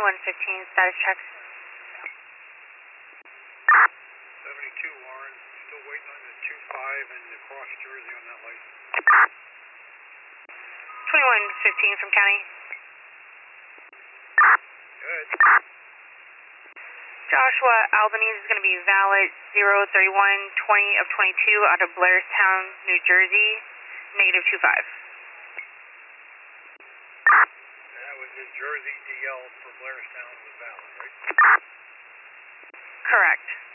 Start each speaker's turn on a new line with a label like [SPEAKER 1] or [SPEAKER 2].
[SPEAKER 1] 2115, status check.
[SPEAKER 2] 72, Warren. Still waiting on the 25 and the cross Jersey on that license.
[SPEAKER 1] 2115 from county.
[SPEAKER 2] Good.
[SPEAKER 1] Joshua Albanese is going to be valid 03120 of 22 out of Blairstown, New Jersey, negative 25.
[SPEAKER 2] That was his Jersey DL for Blairstown was valid, right?
[SPEAKER 1] Correct.